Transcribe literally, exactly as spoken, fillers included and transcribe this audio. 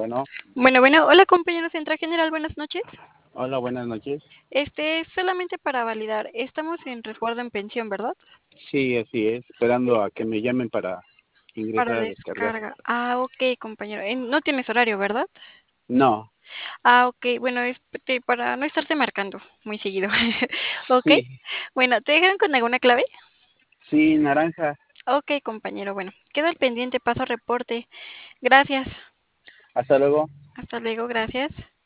Bueno, Bueno, bueno, hola compañero Central General, buenas noches. hola, buenas noches. Este es solamente para validar, estamos en resguardo en pensión, ¿verdad? Sí, así es, esperando a que me llamen para Para ingresar a descargar. descarga. Ah, ok, compañero. Eh, No tienes horario, ¿verdad? No, Ah, ok, bueno, es te- para no estarte marcando muy seguido. Ok, sí, bueno, ¿te dejaron con alguna clave? sí, naranja. Ok, compañero, bueno, quedo al pendiente, paso reporte. Gracias. Hasta luego. Hasta luego, gracias.